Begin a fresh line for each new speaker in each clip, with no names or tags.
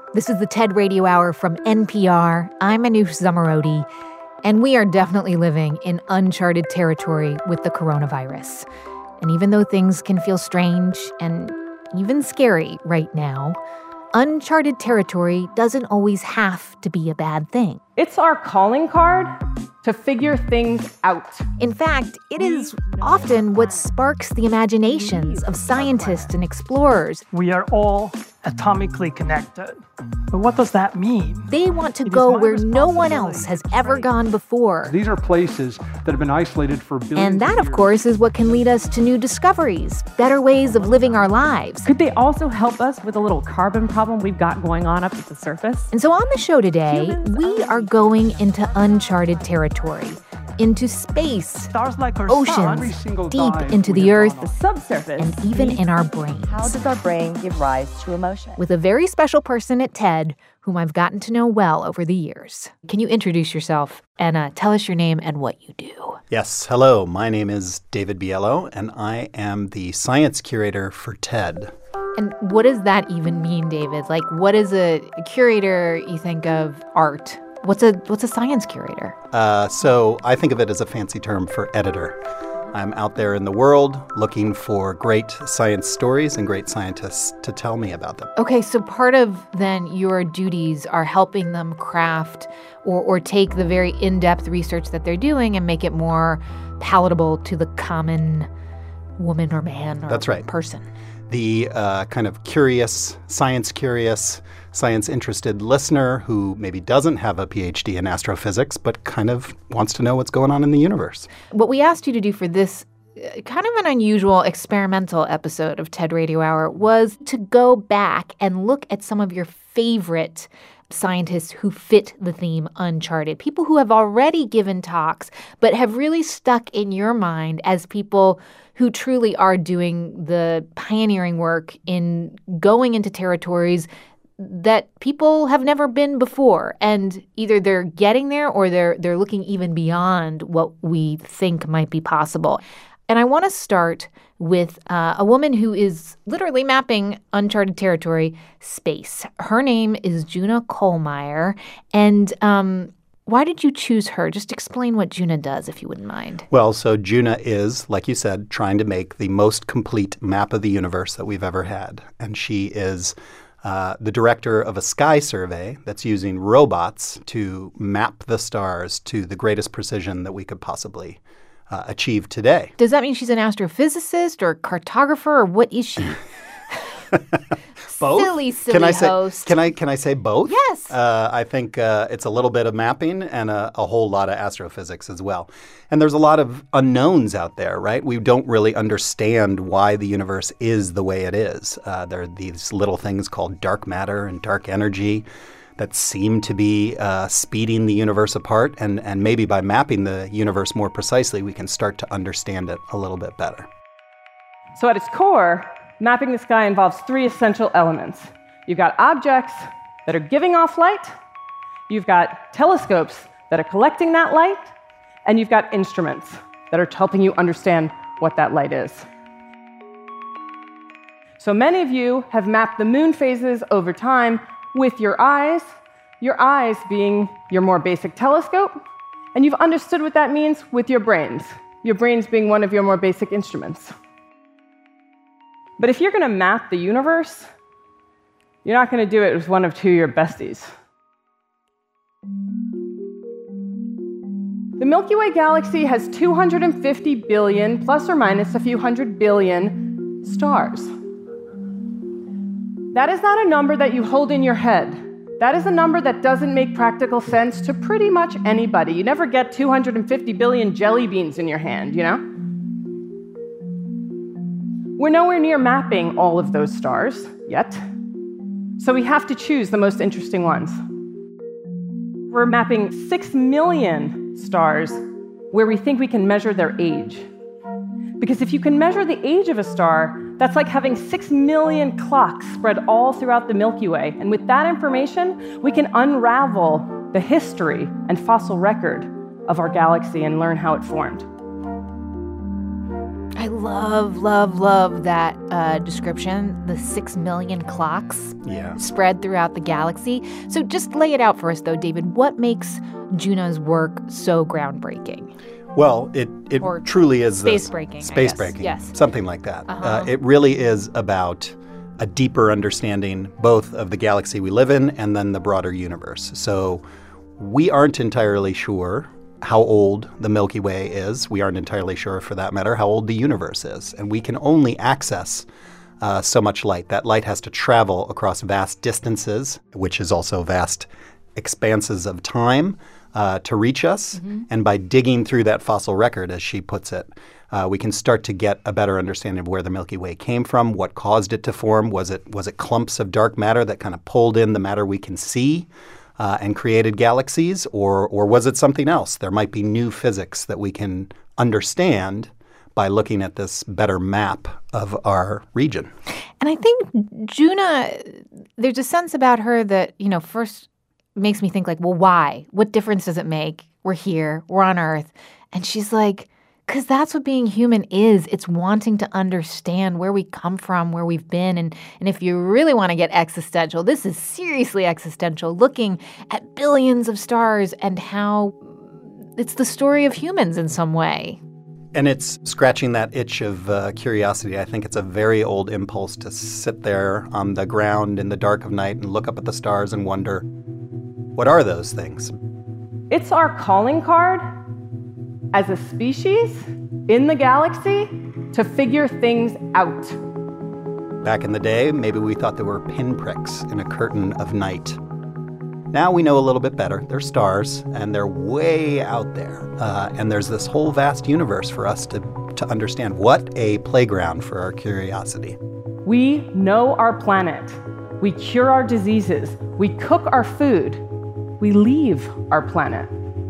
This is the TED Radio Hour from NPR. I'm Anoush Zomorodi, and we are definitely living in uncharted territory with the coronavirus. And even though things can feel strange and even scary right now, uncharted territory doesn't always have to be a bad thing.
It's our calling card to figure things out.
In fact, it is often what sparks the imaginations of scientists and explorers.
We are all atomically connected. But what does that mean?
They want to go where no one else has ever gone before.
These are places that have been isolated for billions of years.
And that, of course, is what can lead us to new discoveries, better ways of living our lives.
Could they also help us with a little carbon problem we've got going on up at the surface?
And so on the show today, we are going into uncharted territory, into space,
Stars like our
oceans,
sun,
deep into the earth,
The subsurface.
and even in our brains.
How does our brain give rise to emotion?
With a very special person at TED whom I've gotten to know well over the years. Can you introduce yourself and tell us your name and what you do?
Yes, hello. My name is David Biello, and I am the science curator for TED.
And what does that even mean, David? Like, what is a curator? You think of art. What's a science curator?
So I think of it as a fancy term for editor. I'm out there in the world looking for great science stories and great scientists to tell me about them.
Okay, so part of then your duties are helping them craft or take the very in-depth research that they're doing and make it more palatable to the common woman or man or
That's right.
person.
The kind of curious, science-interested listener who maybe doesn't have a PhD in astrophysics but kind of wants to know what's going on in the universe.
What we asked you to do for this kind of an unusual experimental episode of TED Radio Hour was to go back and look at some of your favorite scientists who fit the theme uncharted, people who have already given talks but have really stuck in your mind as people who truly are doing the pioneering work in going into territories that people have never been before. And either they're getting there or they're looking even beyond what we think might be possible. And I want to start with a woman who is literally mapping uncharted territory, space. Her name is Juna Kollmeier. And why did you choose her? Just explain what Juna does, if you wouldn't mind.
Well, so Juna is, like you said, trying to make the most complete map of the universe that we've ever had. And she is the director of a sky survey that's using robots to map the stars to the greatest precision that we could possibly achieve today.
Does that mean she's an astrophysicist or cartographer, or what is she?
Both?
Silly host.
Can I say both?
Yes.
I think it's a little bit of mapping and a whole lot of astrophysics as well. And there's a lot of unknowns out there, right? We don't really understand why the universe is the way it is. There are these little things called dark matter and dark energy that seem to be speeding the universe apart. And maybe by mapping the universe more precisely, we can start to understand it a little bit better.
So at its core, mapping the sky involves three essential elements. You've got objects that are giving off light, you've got telescopes that are collecting that light, and you've got instruments that are helping you understand what that light is. So many of you have mapped the moon phases over time with your eyes being your more basic telescope, and you've understood what that means with your brains being one of your more basic instruments. But if you're going to map the universe, you're not going to do it with one of two of your besties. The Milky Way galaxy has 250 billion, plus or minus a few hundred billion, stars. That is not a number that you hold in your head. That is a number that doesn't make practical sense to pretty much anybody. You never get 250 billion jelly beans in your hand, you know? We're nowhere near mapping all of those stars yet, so we have to choose the most interesting ones. We're mapping 6 million stars where we think we can measure their age. Because if you can measure the age of a star, that's like having 6 million clocks spread all throughout the Milky Way. And with that information, we can unravel the history and fossil record of our galaxy and learn how it formed.
I love that description, the 6 million clocks spread throughout the galaxy. So just lay it out for us, though, David. What makes Juna's work so groundbreaking?
Well, it truly is
space-breaking.
Space-breaking,
yes.
Something like that. It really is about a deeper understanding both of the galaxy we live in and then the broader universe. So we aren't entirely sure how old the Milky Way is. We aren't entirely sure, for that matter, how old the universe is. And we can only access so much light. That light has to travel across vast distances, which is also vast expanses of time, to reach us. Mm-hmm. And by digging through that fossil record, as she puts it, we can start to get a better understanding of where the Milky Way came from, what caused it to form. Was it clumps of dark matter that kind of pulled in the matter we can see and created galaxies, or was it something else? There might be new physics that we can understand by looking at this better map of our region.
And I think Juna, there's a sense about her that, first makes me think like, well, why? What difference does it make? We're here. We're on Earth. And she's like, because that's what being human is. It's wanting to understand where we come from, where we've been. And if you really want to get existential, this is seriously existential, looking at billions of stars and how it's the story of humans in some way.
And it's scratching that itch of curiosity. I think it's a very old impulse to sit there on the ground in the dark of night and look up at the stars and wonder, what are those things?
It's our calling card as a species in the galaxy to figure things out.
Back in the day, maybe we thought there were pinpricks in a curtain of night. Now we know a little bit better. They're stars, and they're way out there. And there's this whole vast universe for us to understand. What a playground for our curiosity.
We know our planet. We cure our diseases. We cook our food. We leave our planet.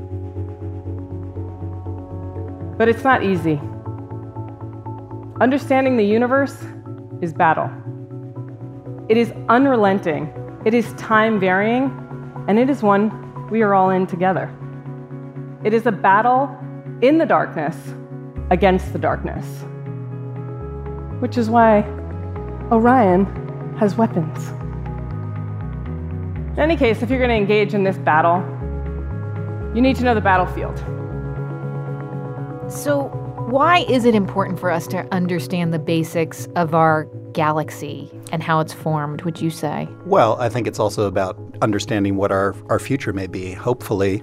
But it's not easy. Understanding the universe is battle. It is unrelenting. It is time-varying, and it is one we are all in together. It is a battle in the darkness against the darkness, which is why Orion has weapons. In any case, if you're going to engage in this battle, you need to know the battlefield.
So why is it important for us to understand the basics of our galaxy and how it's formed, would you say?
Well, I think it's also about understanding what our future may be. Hopefully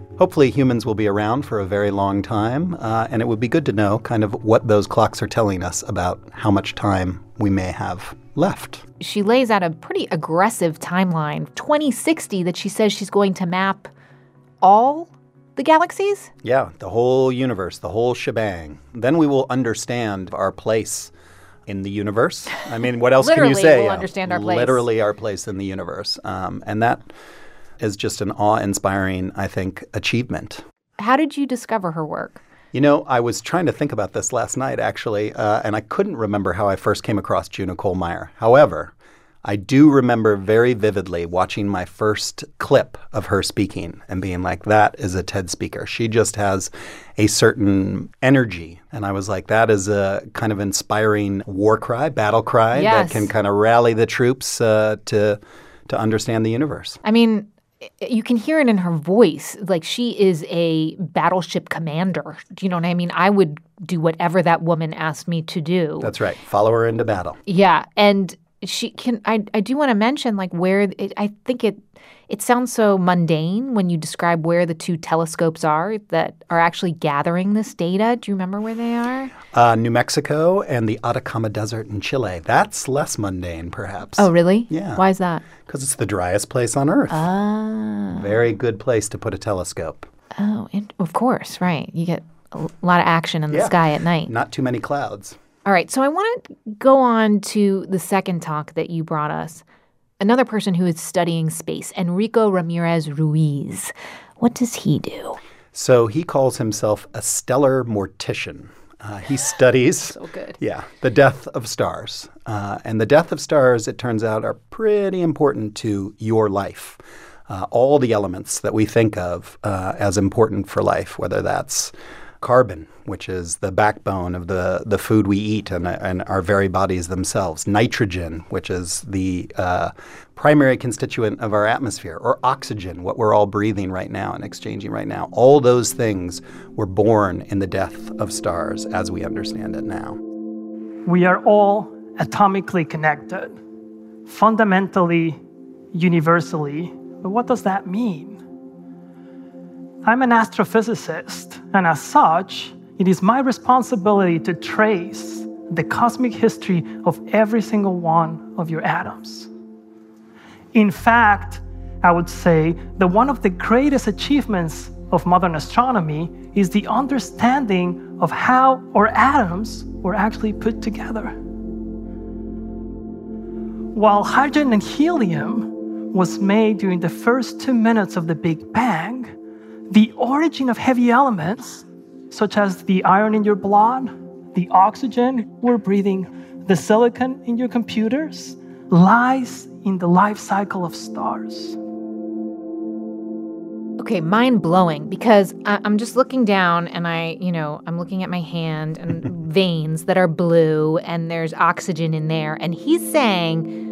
humans will be around for a very long time, and it would be good to know kind of what those clocks are telling us about how much time we may have left.
She lays out a pretty aggressive timeline, 2060, that she says she's going to map all the galaxies?
Yeah, the whole universe, the whole shebang. Then we will understand our place in the universe. I mean, what else can you say?
We'll understand our place.
Literally our place in the universe. And that is just an awe-inspiring, I think, achievement.
How did you discover her work?
I was trying to think about this last night, actually, and I couldn't remember how I first came across Juna Kollmeier. However, I do remember very vividly watching my first clip of her speaking and being like, that is a TED speaker. She just has a certain energy. And I was like, that is a kind of inspiring war cry, battle cry that can kind of rally the troops to understand the universe.
I mean, you can hear it in her voice. Like, she is a battleship commander. Do you know what I mean? I would do whatever that woman asked me to do.
That's right. Follow her into battle.
Yeah. And she can. I do want to mention like where I think it sounds so mundane when you describe where the two telescopes are that are actually gathering this data. Do you remember where they are?
New Mexico and the Atacama Desert in Chile. That's less mundane, perhaps.
Oh, really?
Yeah.
Why is that?
Because it's the driest place on Earth.
Ah.
Very good place to put a telescope.
Oh, of course, right. You get a lot of action in the sky at night.
Not too many clouds.
All right, so I want to go on to the second talk that you brought us. Another person who is studying space, Enrico Ramirez Ruiz. What does he do?
So he calls himself a stellar mortician. He studies
so good.
Yeah, the death of stars. And the death of stars, it turns out, are pretty important to your life. All the elements that we think of as important for life, whether that's Carbon, which is the backbone of the food we eat and our very bodies themselves. Nitrogen, which is the primary constituent of our atmosphere. Or oxygen, what we're all breathing right now and exchanging right now. All those things were born in the death of stars as we understand it now.
We are all atomically connected, fundamentally, universally. But what does that mean? I'm an astrophysicist, and as such, it is my responsibility to trace the cosmic history of every single one of your atoms. In fact, I would say that one of the greatest achievements of modern astronomy is the understanding of how our atoms were actually put together. While hydrogen and helium was made during the first 2 minutes of the Big Bang, the origin of heavy elements, such as the iron in your blood, the oxygen we're breathing, the silicon in your computers, lies in the life cycle of stars.
Okay, mind-blowing, because I'm just looking down and I'm looking at my hand and veins that are blue and there's oxygen in there. And he's saying,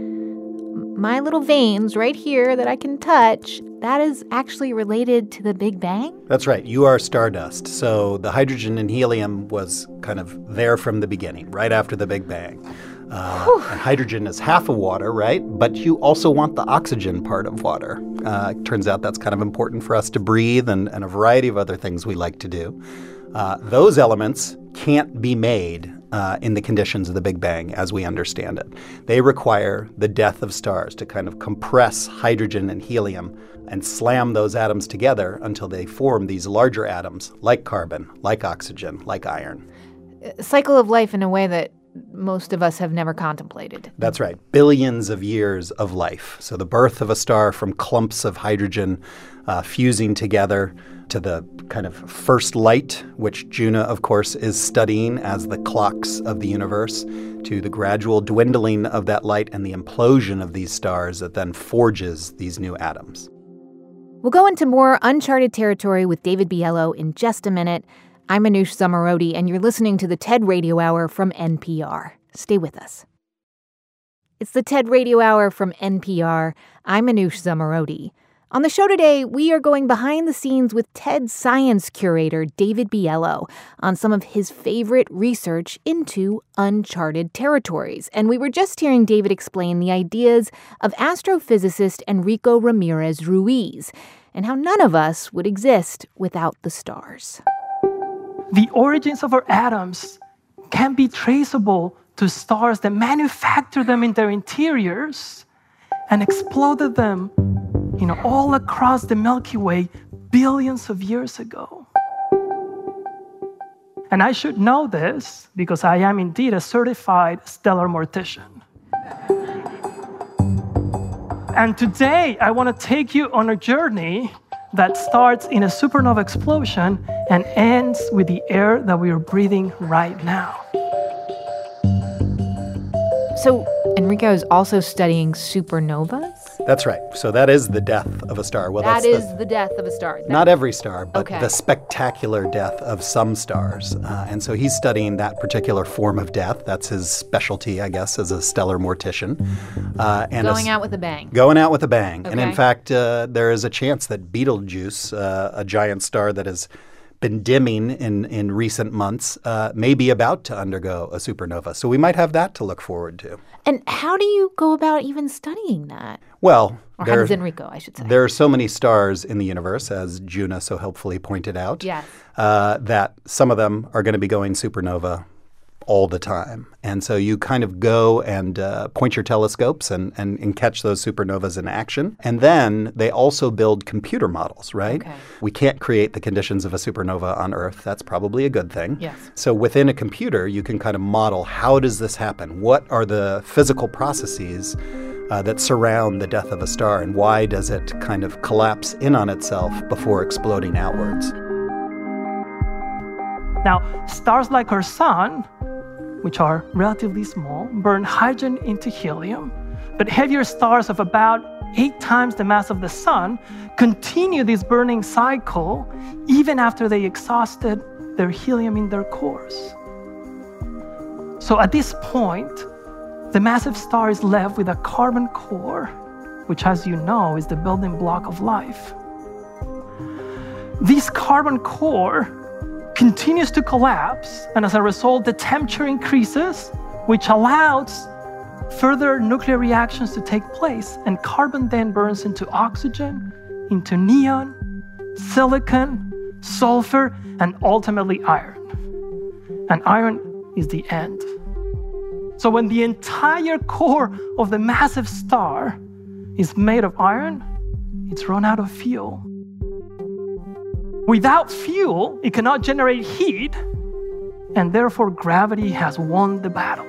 my little veins right here that I can touch, that is actually related to the Big Bang?
That's right. You are stardust. So the hydrogen and helium was kind of there from the beginning, right after the Big Bang. And hydrogen is half of water, right? But you also want the oxygen part of water. Turns out that's kind of important for us to breathe and a variety of other things we like to do. Those elements can't be made in the conditions of the Big Bang as we understand it. They require the death of stars to kind of compress hydrogen and helium and slam those atoms together until they form these larger atoms like carbon, like oxygen, like iron.
A cycle of life in a way that most of us have never contemplated.
That's right. Billions of years of life. So the birth of a star from clumps of hydrogen fusing together to the kind of first light, which Juna, of course, is studying as the clocks of the universe, to the gradual dwindling of that light and the implosion of these stars that then forges these new atoms.
We'll go into more uncharted territory with David Biello in just a minute. I'm Manoush Zomorodi, and you're listening to the TED Radio Hour from NPR. Stay with us. It's the TED Radio Hour from NPR. I'm Manoush Zomorodi. On the show today, we are going behind the scenes with TED Science curator David Biello on some of his favorite research into uncharted territories. And we were just hearing David explain the ideas of astrophysicist Enrico Ramirez Ruiz and how none of us would exist without the stars.
The origins of our atoms can be traceable to stars that manufactured them in their interiors and exploded them, all across the Milky Way billions of years ago. And I should know this because I am indeed a certified stellar mortician. And today, I want to take you on a journey that starts in a supernova explosion and ends with the air that we are breathing right now.
So Enrico is also studying supernovas?
That's right. So that is the death of a star. Well,
that is the death of a star.
Not every star, but
okay.
The spectacular death of some stars. And so he's studying that particular form of death. That's his specialty, I guess, as a stellar mortician.
And going out with a bang.
Going out with a bang.
Okay.
And in fact, there is a chance that Betelgeuse, a giant star that has been dimming in recent months, may be about to undergo a supernova. So we might have that to look forward to.
And how do you go about even studying that?
Well,
or how does Enrico, I should say.
There are so many stars in the universe, as Juna so helpfully pointed out,
yes.
That some of them are going to be going supernova all the time. And so you kind of go and point your telescopes and catch those supernovas in action. And then they also build computer models, right?
Okay.
We can't create the conditions of a supernova on Earth. That's probably a good thing.
Yes.
So within a computer, you can kind of model, how does this happen? What are the physical processes that surround the death of a star, and why does it kind of collapse in on itself before exploding outwards?
Now, stars like our sun, which are relatively small, burn hydrogen into helium, but heavier stars of about 8 times the mass of the sun continue this burning cycle even after they exhausted their helium in their cores. So at this point, the massive star is left with a carbon core, which, as you know, is the building block of life. This carbon core continues to collapse, and as a result, the temperature increases, which allows further nuclear reactions to take place, and carbon then burns into oxygen, into neon, silicon, sulfur, and ultimately iron. And iron is the end. So when the entire core of the massive star is made of iron, it's run out of fuel. Without fuel, it cannot generate heat, and therefore gravity has won the battle.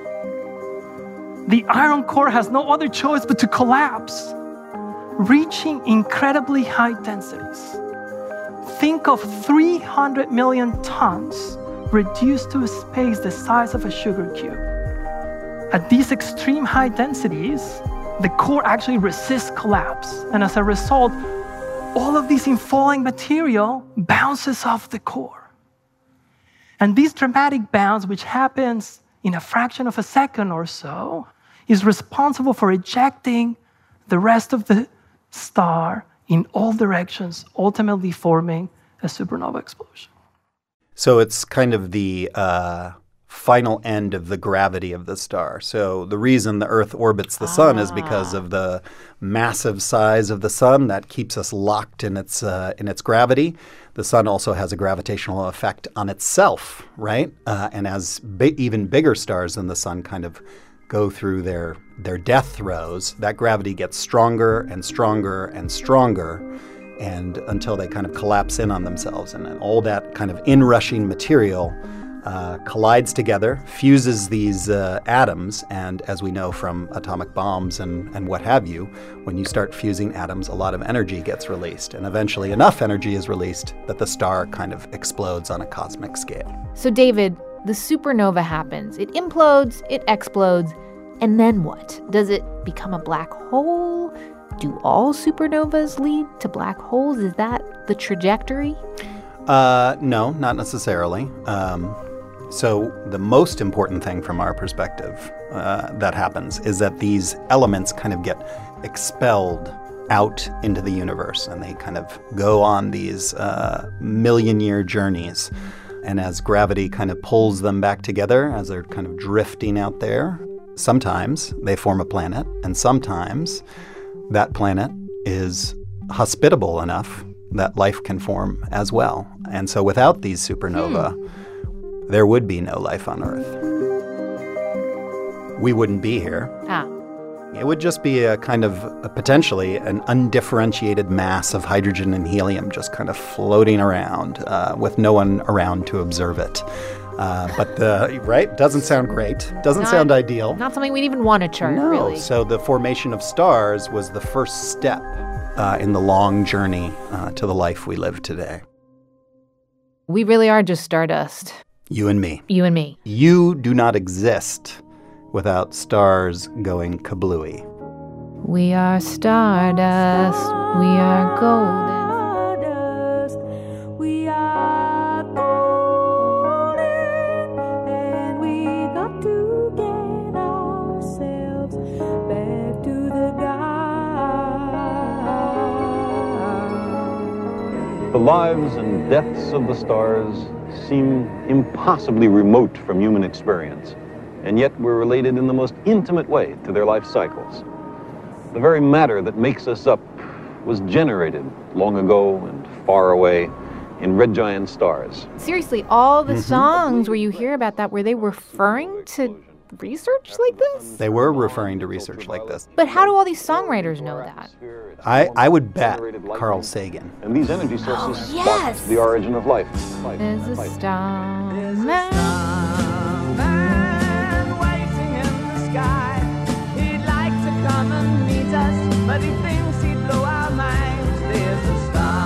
The iron core has no other choice but to collapse, reaching incredibly high densities. Think of 300 million tons reduced to a space the size of a sugar cube. At these extreme high densities, the core actually resists collapse, and as a result, all of this infalling material bounces off the core. And this dramatic bounce, which happens in a fraction of a second or so, is responsible for ejecting the rest of the star in all directions, ultimately forming a supernova explosion.
So it's kind of the final end of the gravity of the star. So the reason the Earth orbits the sun is because of the massive size of the sun that keeps us locked in its gravity. The sun also has a gravitational effect on itself, right? And as even bigger stars than the sun kind of go through their death throes, that gravity gets stronger and stronger and stronger, and until they kind of collapse in on themselves. And then all that kind of inrushing material collides together, fuses these atoms, and as we know from atomic bombs and what have you, when you start fusing atoms, a lot of energy gets released, and eventually enough energy is released that the star kind of explodes on a cosmic scale.
So David, the supernova happens. It implodes, it explodes, and then what? Does it become a black hole? Do all supernovas lead to black holes? Is that the trajectory?
No, not necessarily. So the most important thing from our perspective that happens is that these elements kind of get expelled out into the universe, and they kind of go on these million-year journeys. And as gravity kind of pulls them back together, as they're kind of drifting out there, sometimes they form a planet, and sometimes that planet is hospitable enough that life can form as well. And so without these supernova, there would be no life on Earth. We wouldn't be here. It would just be a kind of potentially an undifferentiated mass of hydrogen and helium just kind of floating around with no one around to observe it. Right? Doesn't sound great. Doesn't sound ideal.
Not something we'd even want to chart, really.
So the formation of stars was the first step in the long journey to the life we live today.
We really are just stardust.
You and me.
You and me.
You do not exist without stars going kablooey.
We are stardust. We are golden.
We are golden, and we got to get ourselves back to the sky.
The lives and deaths of the stars seem impossibly remote from human experience, and yet we're related in the most intimate way to their life cycles. The very matter that makes us up was generated long ago and far away in red giant stars.
Seriously, all the songs where you hear about that, were they referring to research like this?
They were referring to research like this.
But how do all these songwriters know that?
I would bet Carl Sagan.
And these energy sources
yes!
spark the origin of life.
There's a star man
Waiting in the sky. He'd like to come and meet us, but he thinks he'd blow our minds. There's a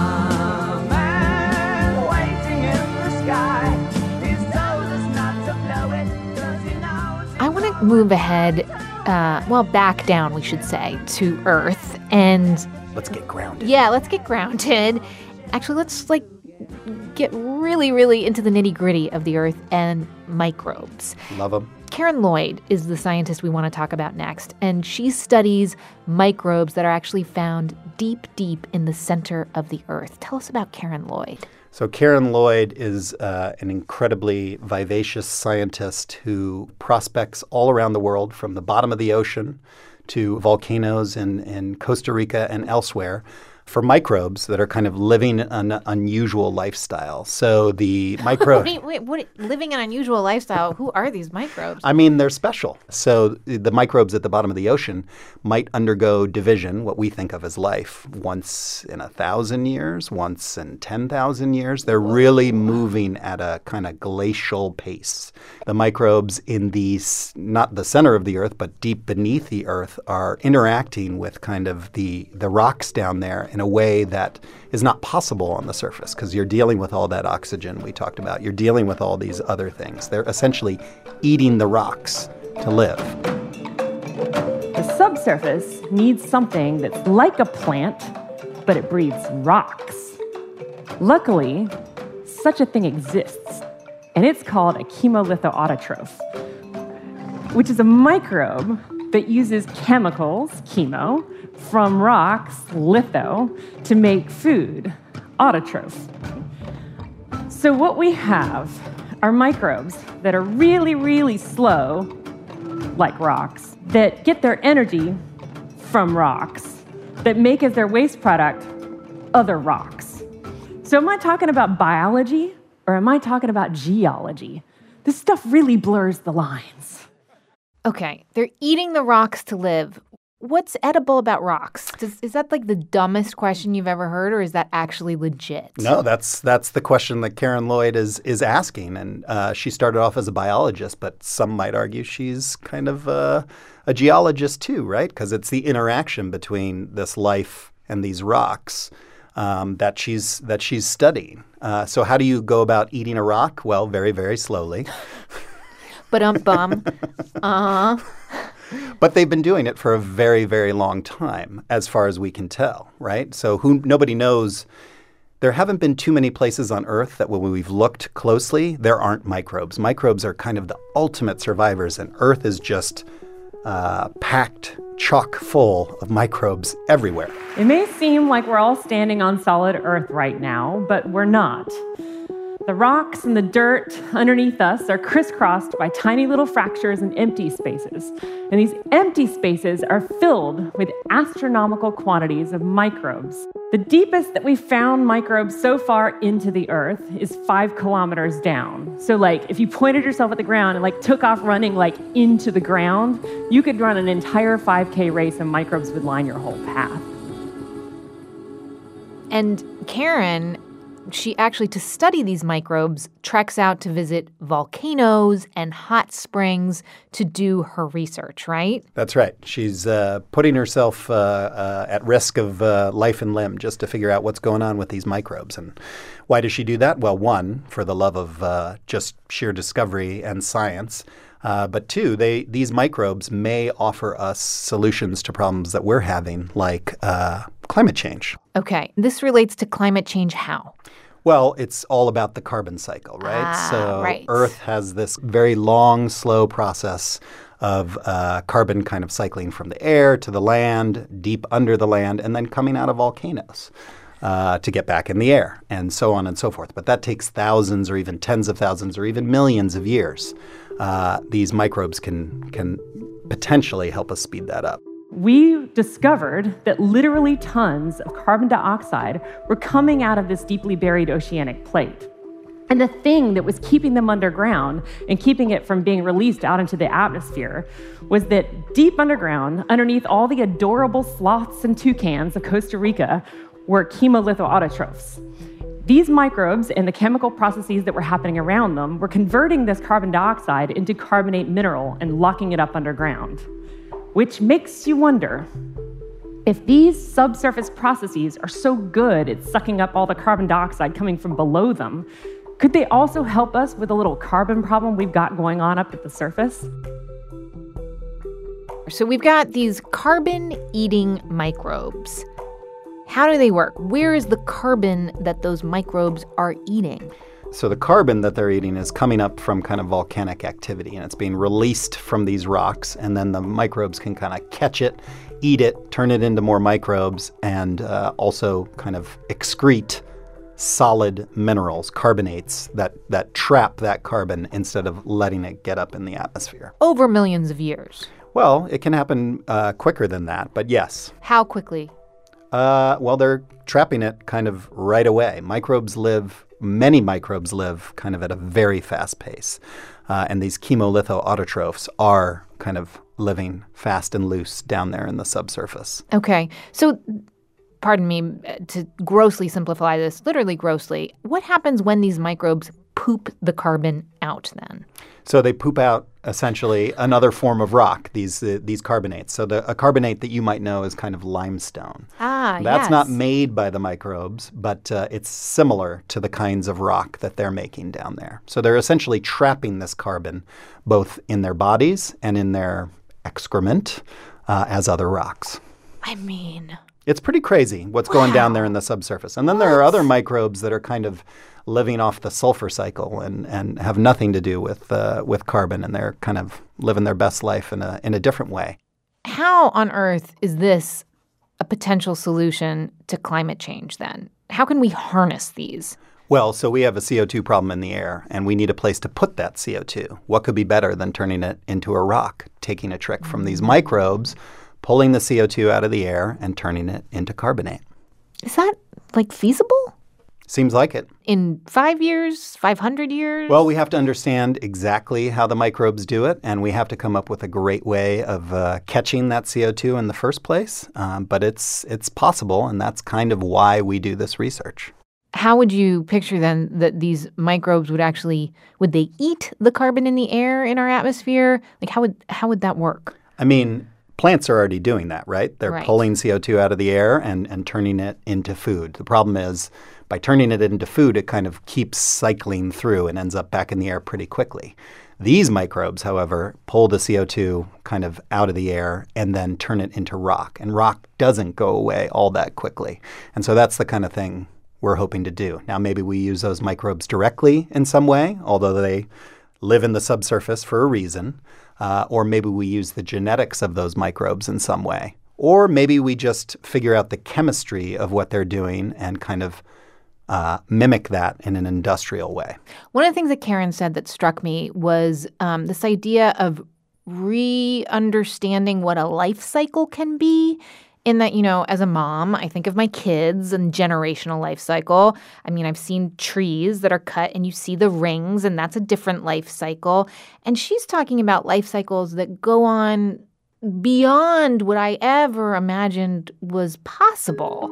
starman waiting in the sky. He's told us not to blow it, 'cause he knows.
I want to move ahead, back down, we should say, to Earth. And
let's get grounded.
Yeah, let's get grounded. Actually, let's get really, really into the nitty-gritty of the Earth and microbes.
Love them.
Karen Lloyd is the scientist we want to talk about next, and she studies microbes that are actually found deep, deep in the center of the Earth. Tell us about Karen Lloyd.
So Karen Lloyd is an incredibly vivacious scientist who prospects all around the world, from the bottom of the ocean to volcanoes in Costa Rica and elsewhere, for microbes that are kind of living an unusual lifestyle. So the microbe...
Wait, living an unusual lifestyle? Who are these microbes?
I mean, they're special. So the microbes at the bottom of the ocean might undergo division, what we think of as life, once in 1,000 years, once in 10,000 years. They're really moving at a kind of glacial pace. The microbes in these, not the center of the Earth, but deep beneath the Earth, are interacting with kind of the rocks down there in a way that is not possible on the surface, because you're dealing with all that oxygen we talked about. You're dealing with all these other things. They're essentially eating the rocks to live.
The subsurface needs something that's like a plant, but it breathes rocks. Luckily, such a thing exists, and it's called a chemolithoautotroph, which is a microbe that uses chemicals, chemo, from rocks, litho, to make food, autotroph. So what we have are microbes that are really, really slow, like rocks, that get their energy from rocks, that make as their waste product other rocks. So am I talking about biology or am I talking about geology? This stuff really blurs the lines.
Okay, they're eating the rocks to live. What's edible about rocks? Is that like the dumbest question you've ever heard, or is that actually legit?
No, that's the question that Karen Lloyd is asking. And she started off as a biologist, but some might argue she's kind of a geologist too, right? Because it's the interaction between this life and these rocks that she's studying. So how do you go about eating a rock? Well, very, very slowly.
Ba-dum-bum.
But they've been doing it for a very, very long time, as far as we can tell, right? So nobody knows. There haven't been too many places on Earth that when we've looked closely, there aren't microbes. Microbes are kind of the ultimate survivors, and Earth is just packed chock full of microbes everywhere.
It may seem like we're all standing on solid Earth right now, but we're not. The rocks and the dirt underneath us are crisscrossed by tiny little fractures and empty spaces. And these empty spaces are filled with astronomical quantities of microbes. The deepest that we've found microbes so far into the Earth is 5 kilometers down. So if you pointed yourself at the ground and took off running into the ground, you could run an entire 5K race and microbes would line your whole path.
And Karen, she actually, to study these microbes, treks out to visit volcanoes and hot springs to do her research, right?
That's right. She's putting herself at risk of life and limb just to figure out what's going on with these microbes. And why does she do that? Well, one, for the love of just sheer discovery and science. But two, these microbes may offer us solutions to problems that we're having, like climate change.
Okay. This relates to climate change how?
Well, it's all about the carbon cycle, right?
Right.
Earth has this very long, slow process of carbon kind of cycling from the air to the land, deep under the land, and then coming out of volcanoes to get back in the air, and so on and so forth. But that takes thousands or even tens of thousands or even millions of years. These microbes can potentially help us speed that up.
We discovered that literally tons of carbon dioxide were coming out of this deeply buried oceanic plate. And the thing that was keeping them underground and keeping it from being released out into the atmosphere was that deep underground, underneath all the adorable sloths and toucans of Costa Rica, were chemolithoautotrophs. These microbes and the chemical processes that were happening around them were converting this carbon dioxide into carbonate mineral and locking it up underground. Which makes you wonder, if these subsurface processes are so good at sucking up all the carbon dioxide coming from below them, could they also help us with a little carbon problem we've got going on up at the surface?
So we've got these carbon-eating microbes. How do they work? Where is the carbon that those microbes are eating?
So the carbon that they're eating is coming up from kind of volcanic activity, and it's being released from these rocks, and then the microbes can kind of catch it, eat it, turn it into more microbes, and also kind of excrete solid minerals, carbonates, that trap that carbon instead of letting it get up in the atmosphere.
Over millions of years.
Well, it can happen quicker than that, but yes.
How quickly?
Well, they're trapping it kind of right away. Many microbes live kind of at a very fast pace. And these chemolithoautotrophs are kind of living fast and loose down there in the subsurface.
Okay. So, pardon me, to grossly simplify this, literally grossly, what happens when these microbes poop the carbon out then?
So they poop out essentially another form of rock, these carbonates. So a carbonate that you might know is kind of limestone. That's not made by the microbes, but it's similar to the kinds of rock that they're making down there. So they're essentially trapping this carbon both in their bodies and in their excrement as other rocks.
I mean,
it's pretty crazy what's going down there in the subsurface. And then there are other microbes that are kind of living off the sulfur cycle and have nothing to do with carbon, and they're kind of living their best life in a different way.
How on earth is this a potential solution to climate change then? How can we harness these?
Well, so we have a CO2 problem in the air, and we need a place to put that CO2. What could be better than turning it into a rock, taking a trick from these microbes, pulling the CO2 out of the air, and turning it into carbonate?
Is that, feasible?
Seems like it.
In 5 years, 500 years?
Well, we have to understand exactly how the microbes do it, and we have to come up with a great way of catching that CO2 in the first place. But it's possible, and that's kind of why we do this research.
How would you picture then that these microbes would they eat the carbon in the air in our atmosphere? How would that work?
I mean, plants are already doing that, right? They're pulling CO2 out of the air and turning it into food. The problem is, by turning it into food, it kind of keeps cycling through and ends up back in the air pretty quickly. These microbes, however, pull the CO2 kind of out of the air and then turn it into rock. And rock doesn't go away all that quickly. And so that's the kind of thing we're hoping to do. Now, maybe we use those microbes directly in some way, although they live in the subsurface for a reason. Or maybe we use the genetics of those microbes in some way. Or maybe we just figure out the chemistry of what they're doing and kind of mimic that in an industrial way.
One of the things that Karen said that struck me was this idea of re-understanding what a life cycle can be. In that, as a mom, I think of my kids and generational life cycle. I mean, I've seen trees that are cut and you see the rings, and that's a different life cycle. And she's talking about life cycles that go on beyond what I ever imagined was possible.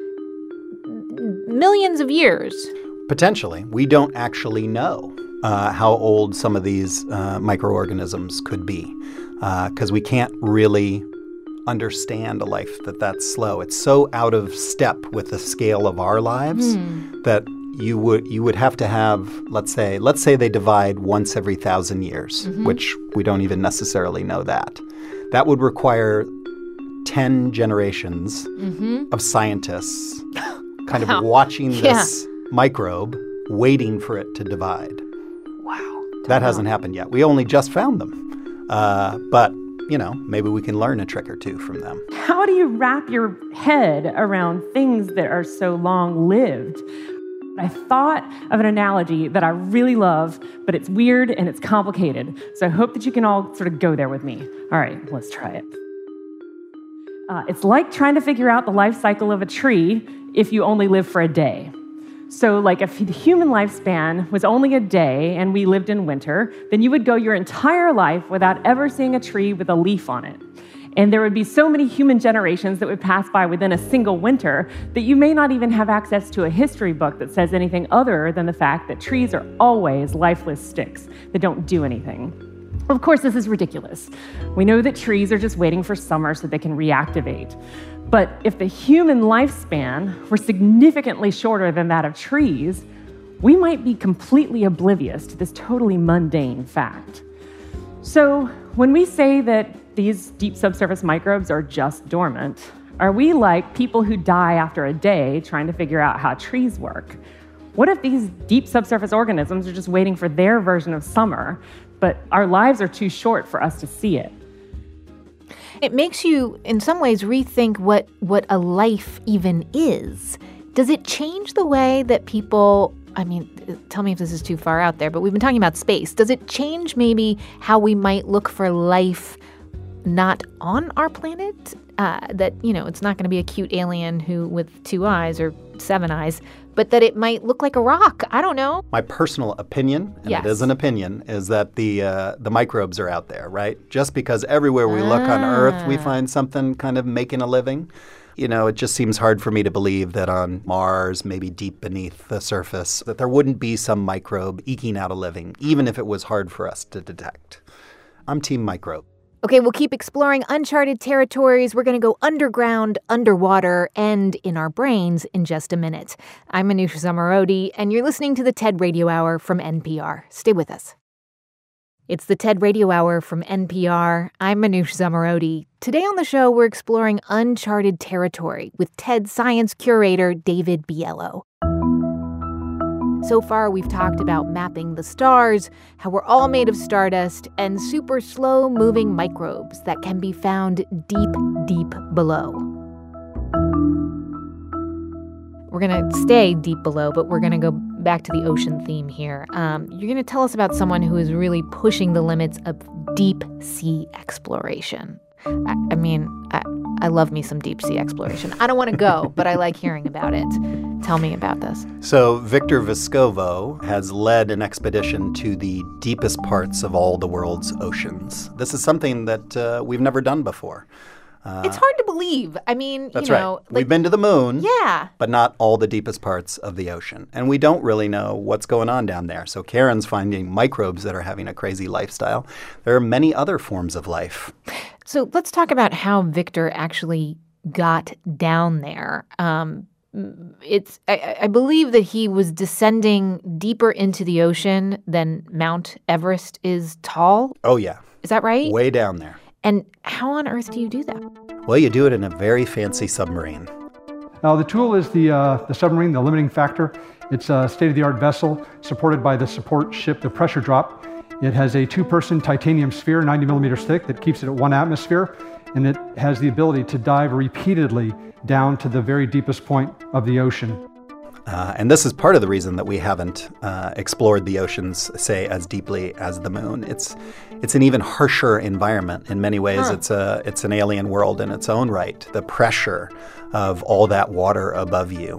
Millions of years.
Potentially. We don't actually know how old some of these microorganisms could be because we can't really understand a life that's slow. It's so out of step with the scale of our lives that you would have to have, let's say they divide once every 1,000 years, which we don't even necessarily know that. That would require 10 generations of scientists kind of watching this microbe, waiting for it to divide.
Wow.
That hasn't happened yet. We only just found them. But maybe we can learn a trick or two from them.
How do you wrap your head around things that are so long-lived? I thought of an analogy that I really love, but it's weird and it's complicated. So I hope that you can all sort of go there with me. All right, let's try it. It's like trying to figure out the life cycle of a tree if you only live for a day. So if the human lifespan was only a day and we lived in winter, then you would go your entire life without ever seeing a tree with a leaf on it. And there would be so many human generations that would pass by within a single winter that you may not even have access to a history book that says anything other than the fact that trees are always lifeless sticks that don't do anything. Of course, this is ridiculous. We know that trees are just waiting for summer so they can reactivate. But if the human lifespan were significantly shorter than that of trees, we might be completely oblivious to this totally mundane fact. So when we say that these deep subsurface microbes are just dormant, Are we like people who die after a day trying to figure out how trees work? What if these deep subsurface organisms are just waiting for their version of summer, but our lives are too short for us to see it?
It makes you, in some ways, rethink what a life even is. Does it change the way that people, tell me if this is too far out there, but we've been talking about space. Does it change maybe how we might look for life not on our planet? That, it's not going to be a cute alien who with 2 eyes or 7 eyes, but that it might look like a rock. I don't know.
My personal opinion, and It is an opinion, is that the microbes are out there, right? Just because everywhere we look on Earth, we find something kind of making a living. It just seems hard for me to believe that on Mars, maybe deep beneath the surface, that there wouldn't be some microbe eking out a living, even if it was hard for us to detect. I'm team microbe.
Okay, we'll keep exploring uncharted territories. We're going to go underground, underwater, and in our brains in just a minute. I'm Manoush Zomorodi, and you're listening to the TED Radio Hour from NPR. Stay with us. It's the TED Radio Hour from NPR. I'm Manoush Zomorodi. Today on the show, we're exploring uncharted territory with TED Science curator David Biello. So far, we've talked about mapping the stars, how we're all made of stardust, and super slow-moving microbes that can be found deep, deep below. We're going to stay deep below, but we're going to go back to the ocean theme here. You're going to tell us about someone who is really pushing the limits of deep sea exploration. I love me some deep sea exploration. I don't want to go, but I like hearing about it. Tell me about this.
So Victor Vescovo has led an expedition to the deepest parts of all the world's oceans. This is something that we've never done before.
It's hard to believe.
That's right. We've been to the moon,
yeah,
but not all the deepest parts of the ocean. And we don't really know what's going on down there. So Karen's finding microbes that are having a crazy lifestyle. There are many other forms of life.
So let's talk about how Victor actually got down there. I believe that he was descending deeper into the ocean than Mount Everest is tall.
Oh, yeah.
Is that right?
Way down there.
And how on earth do you do that?
Well, you do it in a very fancy submarine.
Now, the tool is the submarine, the limiting factor. It's a state-of-the-art vessel supported by the support ship, the Pressure Drop. It has a 2-person titanium sphere, 90 millimeters thick, that keeps it at 1 atmosphere, and it has the ability to dive repeatedly down to the very deepest point of the ocean.
And this is part of the reason that we haven't explored the oceans, say, as deeply as the moon. It's an even harsher environment. In many ways, it's an alien world in its own right. The pressure of all that water above you.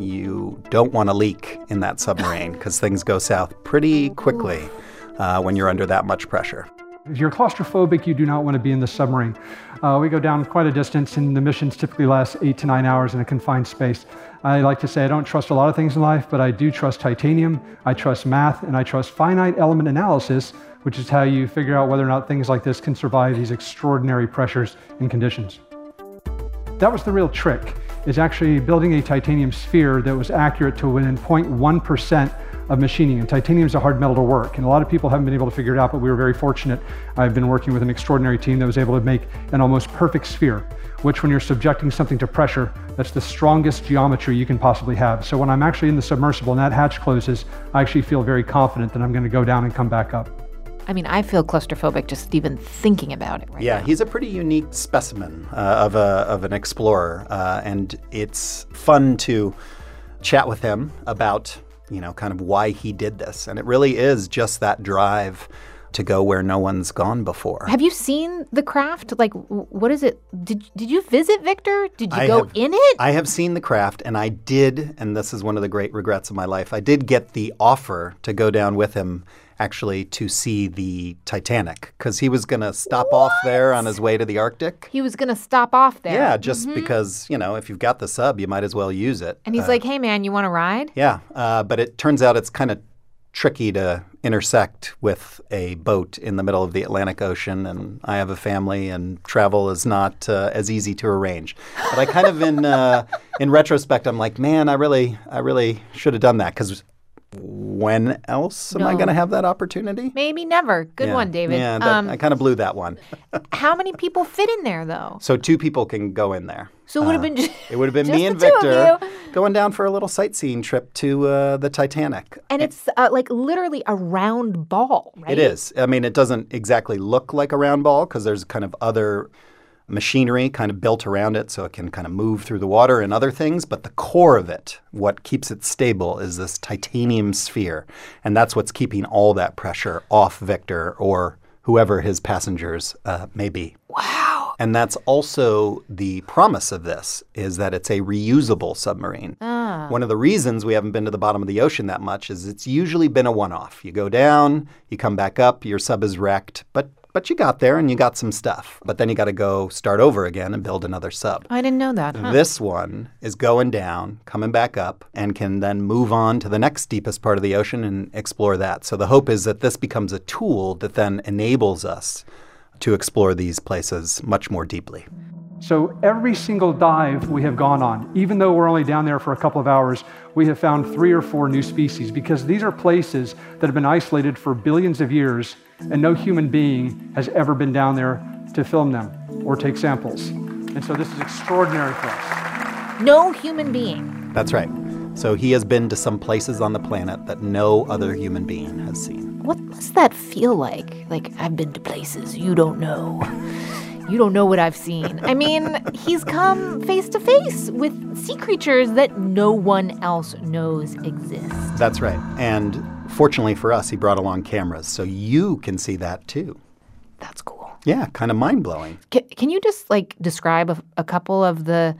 You don't want to leak in that submarine because things go south pretty quickly when you're under that much pressure.
If you're claustrophobic, you do not want to be in the submarine. We go down quite a distance, and the missions typically last 8 to 9 hours in a confined space. I like to say I don't trust a lot of things in life, but I do trust titanium, I trust math, and I trust finite element analysis, which is how you figure out whether or not things like this can survive these extraordinary pressures and conditions. That was the real trick, is actually building a titanium sphere that was accurate to within 0.1% of machining. And titanium is a hard metal to work, and a lot of people haven't been able to figure it out, but we were very fortunate. I've been working with an extraordinary team that was able to make an almost perfect sphere, which when you're subjecting something to pressure, that's the strongest geometry you can possibly have. So when I'm actually in the submersible and that hatch closes, I actually feel very confident that I'm going to go down and come back up.
I feel claustrophobic just even thinking about it right now.
Yeah, he's a pretty unique specimen of an explorer, and it's fun to chat with him about, kind of why he did this. And it really is just that drive to go where no one's gone before.
Have you seen the craft? What is it? Did you visit, Victor? Did you go in it?
I have seen the craft, and I did, and this is one of the great regrets of my life, I did get the offer to go down with him actually to see the Titanic, because he was going to stop off there on his way to the Arctic.
He was going to stop off there.
Yeah, just because, if you've got the sub, you might as well use it.
And he's like, hey, man, you want to ride?
Yeah, but it turns out it's kind of tricky to intersect with a boat in the middle of the Atlantic Ocean, and I have a family, and travel is not as easy to arrange. But I kind of, in retrospect, I'm like, man, I really should have done that, because when else am I
No.
going to have that opportunity?
Maybe never. Good
Yeah.
one, David.
Yeah, I kind of blew that one.
How many people fit in there, though?
So 2 people can go in there.
So it would have been just,
It would have been
just
me and
the two of
Victor
you.
going down for a little sightseeing trip to the Titanic.
And it's like literally a round ball, right?
It is. I mean, it doesn't exactly look like a round ball because there's kind of other machinery kind of built around it so it can kind of move through the water and other things. But the core of it, what keeps it stable, is this titanium sphere. And that's what's keeping all that pressure off Victor or whoever his passengers may be.
Wow.
And that's also the promise of this, is that it's a reusable submarine. One of the reasons we haven't been to the bottom of the ocean that much is it's usually been a one-off. You go down, you come back up, your sub is wrecked, but you got there and you got some stuff. But then you got to go start over again and build another sub.
I didn't know that. Huh?
This one is going down, coming back up, and can then move on to the next deepest part of the ocean and explore that. So the hope is that this becomes a tool that then enables us to explore these places much more deeply.
So every single dive we have gone on, even though we're only down there for a couple of hours, we have found 3 or 4 new species because these are places that have been isolated for billions of years and no human being has ever been down there to film them or take samples. And so this is extraordinary for us.
No human being.
That's right. So he has been to some places on the planet that no other human being has seen.
What must that feel like? Like, I've been to places you don't know. You don't know what I've seen. I mean, he's come face to face with sea creatures that no one else knows exist.
That's right. And fortunately for us, he brought along cameras, so you can see that too.
That's cool.
Yeah, kind of mind-blowing.
Can you just, like, describe a couple of the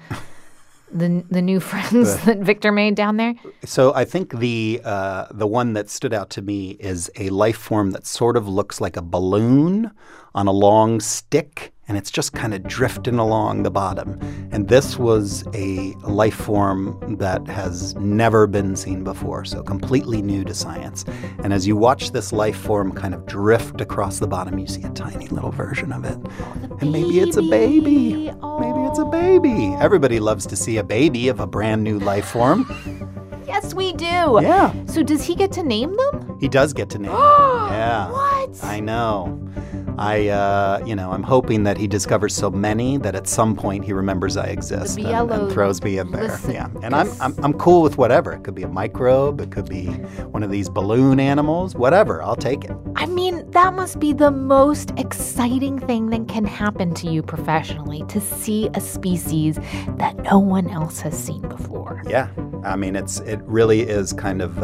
new friends that Victor made down there?
So I think the one that stood out to me is a life form that sort of looks like a balloon on a long stick, and it's just kind of drifting along the bottom. And this was a life form that has never been seen before, so completely new to science. And as you watch this life form kind of drift across the bottom, you see a tiny little version of it. And maybe it's a baby. Maybe it's a baby. Everybody loves to see a baby of a brand new life form.
Yes, we do.
Yeah.
So does he get to name them?
He does get to name them. Yeah.
What?
I know. I'm hoping that he discovers so many that at some point he remembers I exist and throws me in there.
Listen,
yeah, and I'm cool with whatever. It could be a microbe, it could be one of these balloon animals, whatever. I'll take it.
I mean, that must be the most exciting thing that can happen to you professionally, to see a species that no one else has seen before.
Yeah, I mean, it really is kind of.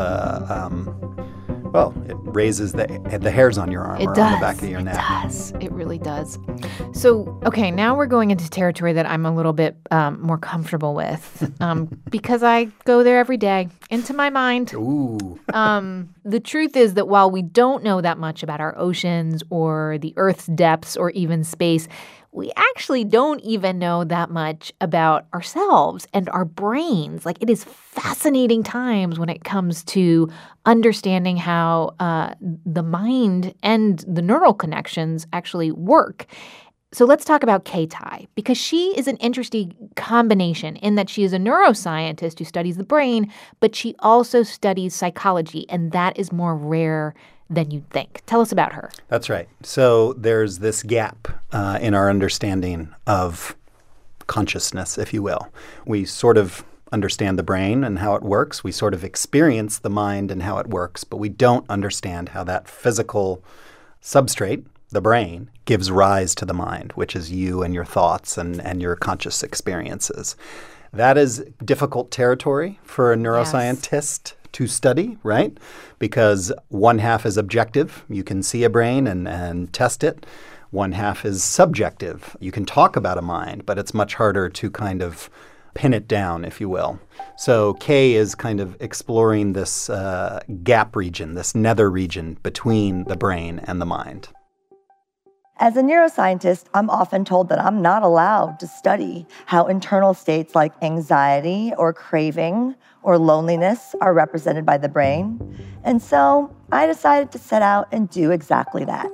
It raises the hairs on your arm or on the back of your neck.
It does. It really does. So, okay, now we're going into territory that I'm a little bit more comfortable with because I go there every day, into my mind.
Ooh.
The truth is that while we don't know that much about our oceans or the Earth's depths or even space, we actually don't even know that much about ourselves and our brains. Like, it is fascinating times when it comes to understanding how the mind and the neural connections actually work. So let's talk about Kay-Tai, because she is an interesting combination in that she is a neuroscientist who studies the brain, but she also studies psychology, and that is more rare than you'd think. Tell us about her.
That's right. So there's this gap in our understanding of consciousness, if you will. We sort of understand the brain and how it works. We sort of experience the mind and how it works, but we don't understand how that physical substrate, the brain, gives rise to the mind, which is you and your thoughts and your conscious experiences. That is difficult territory for a neuroscientist to study, right? Because one half is objective. You can see a brain and test it. One half is subjective. You can talk about a mind, but it's much harder to kind of pin it down, if you will. So Kay is kind of exploring this gap region, this nether region between the brain and the mind.
As a neuroscientist, I'm often told that I'm not allowed to study how internal states like anxiety or craving or loneliness are represented by the brain. And so I decided to set out and do exactly that.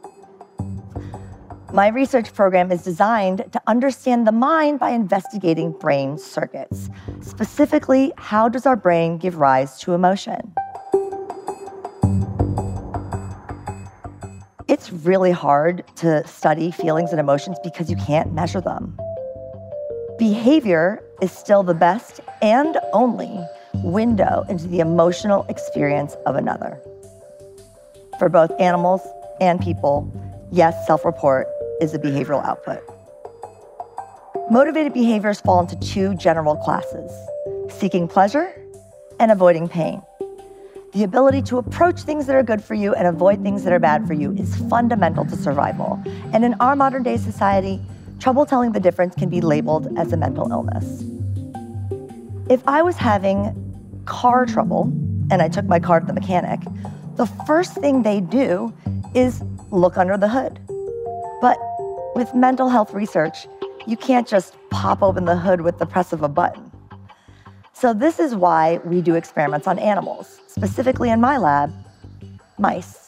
My research program is designed to understand the mind by investigating brain circuits. Specifically, how does our brain give rise to emotion? really hard to study feelings and emotions because you can't measure them. Behavior is still the best and only window into the emotional experience of another. For both animals and people, yes, self-report is a behavioral output. Motivated behaviors fall into two general classes: seeking pleasure and avoiding pain. The ability to approach things that are good for you and avoid things that are bad for you is fundamental to survival. And in our modern day society, trouble telling the difference can be labeled as a mental illness. If I was having car trouble and I took my car to the mechanic, the first thing they do is look under the hood. But with mental health research, you can't just pop open the hood with the press of a button. So this is why we do experiments on animals, specifically in my lab, mice.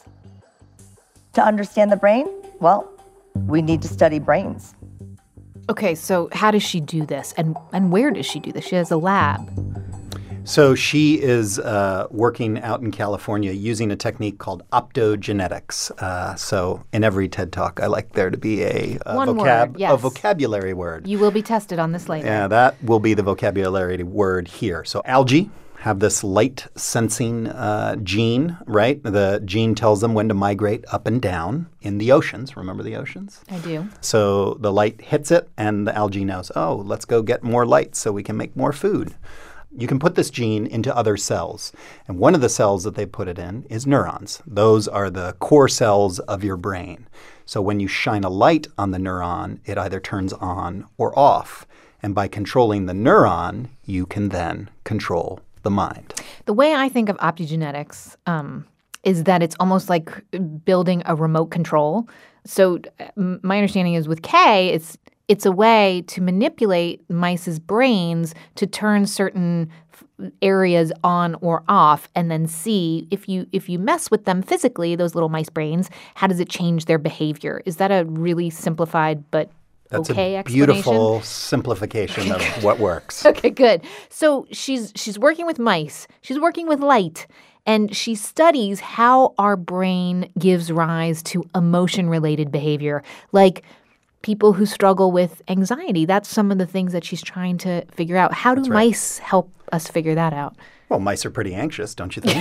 To understand the brain, well, we need to study brains.
Okay, so how does she do this? And where does she do this? She has a lab.
So she is working out in California using a technique called optogenetics. So in every TED Talk, I like there to be a vocabulary word.
You will be tested on this later.
Yeah, that will be the vocabulary word here. So algae have this light sensing gene, right? The gene tells them when to migrate up and down in the oceans. Remember the oceans?
I do.
So the light hits it and the algae knows, oh, let's go get more light so we can make more food. You can put this gene into other cells. And one of the cells that they put it in is neurons. Those are the core cells of your brain. So when you shine a light on the neuron, it either turns on or off. And by controlling the neuron, you can then control the mind.
The way I think of optogenetics is that it's almost like building a remote control. So my understanding is with Kay, it's a way to manipulate mice's brains to turn certain areas on or off and then see if you mess with them physically, those little mice brains, how does it change their behavior? Is that a really simplified but
That's
okay
a
explanation?
beautiful simplification of what works.
Okay, good. So she's working with mice. She's working with light. And she studies how our brain gives rise to emotion-related behavior, like people who struggle with anxiety. That's some of the things that she's trying to figure out. How do mice help us figure that out?
Well, mice are pretty anxious, don't you think?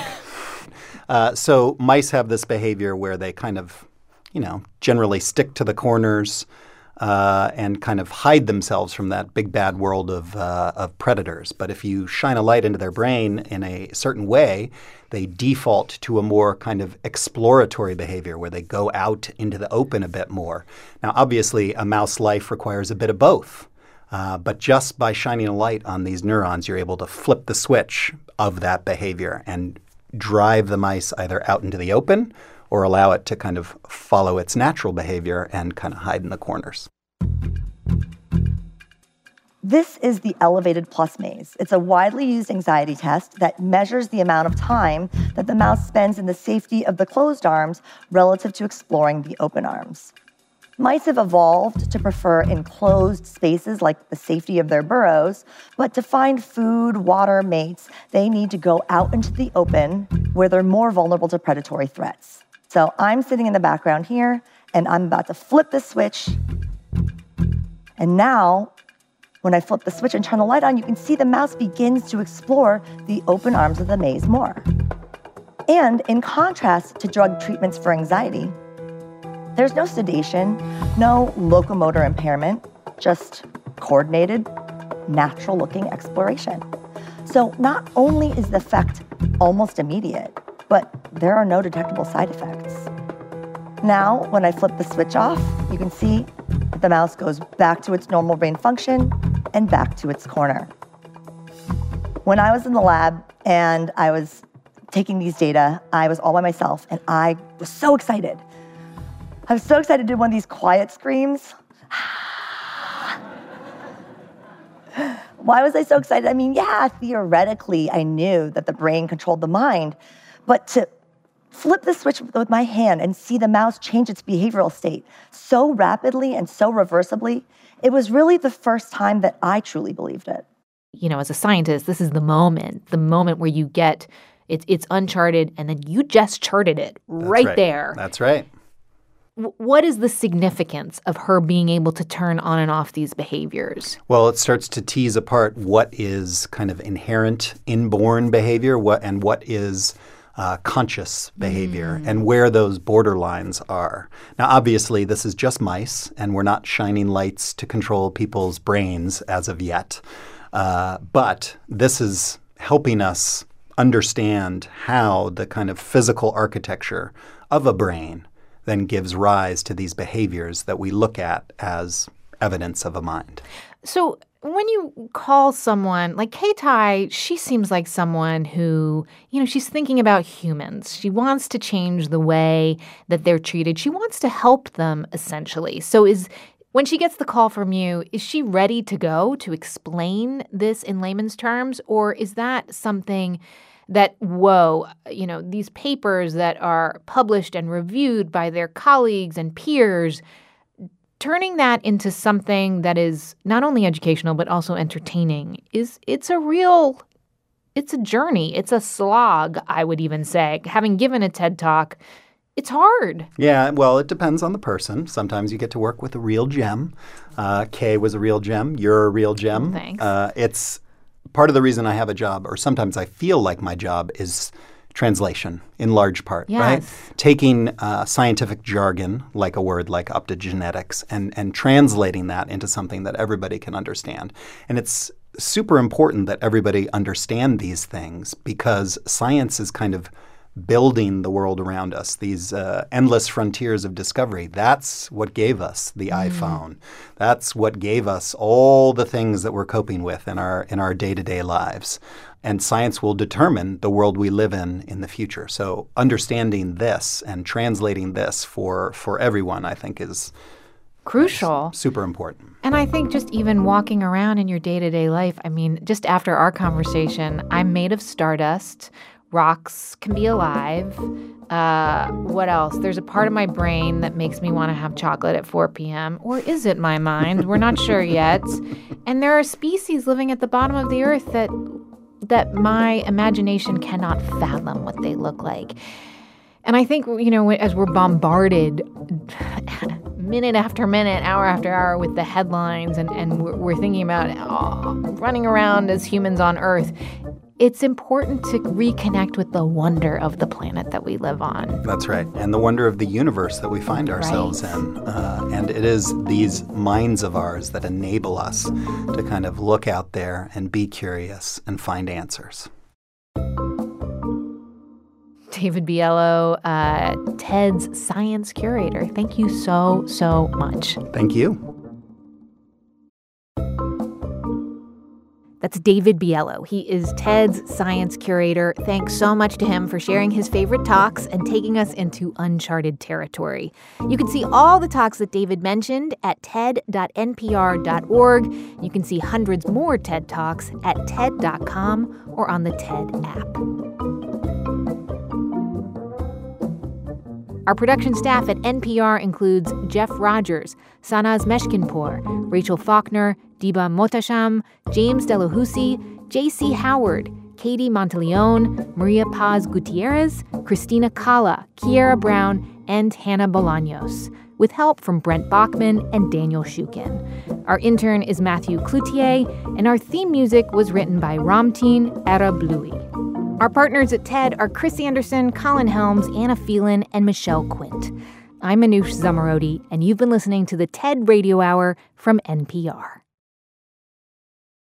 So mice have this behavior where they kind of, generally stick to the corners and kind of hide themselves from that big bad world of predators. But if you shine a light into their brain in a certain way, they default to a more kind of exploratory behavior where they go out into the open a bit more. Now, obviously, a mouse life requires a bit of both. But just by shining a light on these neurons, you're able to flip the switch of that behavior and drive the mice either out into the open or allow it to kind of follow its natural behavior and kind of hide in the corners.
This is the Elevated Plus Maze. It's a widely used anxiety test that measures the amount of time that the mouse spends in the safety of the closed arms relative to exploring the open arms. Mice have evolved to prefer enclosed spaces like the safety of their burrows, but to find food, water, mates, they need to go out into the open where they're more vulnerable to predatory threats. So I'm sitting in the background here, and I'm about to flip the switch. And now, when I flip the switch and turn the light on, you can see the mouse begins to explore the open arms of the maze more. And in contrast to drug treatments for anxiety, there's no sedation, no locomotor impairment, just coordinated, natural-looking exploration. So not only is the effect almost immediate, but there are no detectable side effects. Now, when I flip the switch off, you can see that the mouse goes back to its normal brain function and back to its corner. When I was in the lab and I was taking these data, I was all by myself, and I was so excited. I was so excited to do one of these quiet screams. Why was I so excited? I mean, yeah, theoretically, I knew that the brain controlled the mind, but to flip the switch with my hand and see the mouse change its behavioral state so rapidly and so reversibly, it was really the first time that I truly believed it.
As a scientist, this is the moment where you get, it's uncharted, and then you just charted it right there.
That's right.
what is the significance of her being able to turn on and off these behaviors?
Well, it starts to tease apart what is kind of inherent, inborn behavior, what is conscious behavior, and where those borderlines are. Now, obviously, this is just mice, and we're not shining lights to control people's brains as of yet. But this is helping us understand how the kind of physical architecture of a brain then gives rise to these behaviors that we look at as evidence of a mind.
So when you call someone like Keitai, she seems like someone who, she's thinking about humans. She wants to change the way that they're treated. She wants to help them, essentially. So when she gets the call from you, is she ready to go to explain this in layman's terms? Or is that something that, these papers that are published and reviewed by their colleagues and peers, turning that into something that is not only educational but also entertaining, it's a journey. It's a slog, I would even say. Having given a TED Talk, it's hard.
Yeah, well, it depends on the person. Sometimes you get to work with a real gem. Kay was a real gem. You're a real gem.
Thanks.
It's part of the reason I have a job, or sometimes I feel like my job, is translation in large part, right? Taking scientific jargon, like a word like optogenetics, and translating that into something that everybody can understand. And it's super important that everybody understand these things because science is kind of building the world around us, these endless frontiers of discovery. That's what gave us the iPhone. That's what gave us all the things that we're coping with in our day-to-day lives. And science will determine the world we live in the future. So understanding this and translating this for everyone, I think, is
crucial.
Super important.
And I think just even walking around in your day-to-day life, just after our conversation, I'm made of stardust. Rocks can be alive. What else? There's a part of my brain that makes me want to have chocolate at 4 p.m. Or is it my mind? We're not sure yet. And there are species living at the bottom of the earth that my imagination cannot fathom what they look like. And I think, as we're bombarded minute after minute, hour after hour with the headlines and we're thinking about running around as humans on Earth, it's important to reconnect with the wonder of the planet that we live on.
That's right. And the wonder of the universe that we find ourselves in. And it is these minds of ours that enable us to kind of look out there and be curious and find answers.
David Biello, TED's science curator. Thank you so, so much.
Thank you.
That's David Biello. He is TED's science curator. Thanks so much to him for sharing his favorite talks and taking us into uncharted territory. You can see all the talks that David mentioned at ted.npr.org. You can see hundreds more TED Talks at ted.com or on the TED app. Our production staff at NPR includes Jeff Rogers, Sanaz Meshkinpour, Rachel Faulkner, Diba Motasham, James Delahousie, J.C. Howard, Katie Monteleone, Maria Paz Gutierrez, Christina Cala, Kiera Brown, and Hannah Bolaños, with help from Brent Bachman and Daniel Shukin. Our intern is Matthew Cloutier, and our theme music was written by Ramtin Arablouei. Our partners at TED are Chris Anderson, Colin Helms, Anna Phelan, and Michelle Quint. I'm Manoush Zomorodi, and you've been listening to the TED Radio Hour from NPR.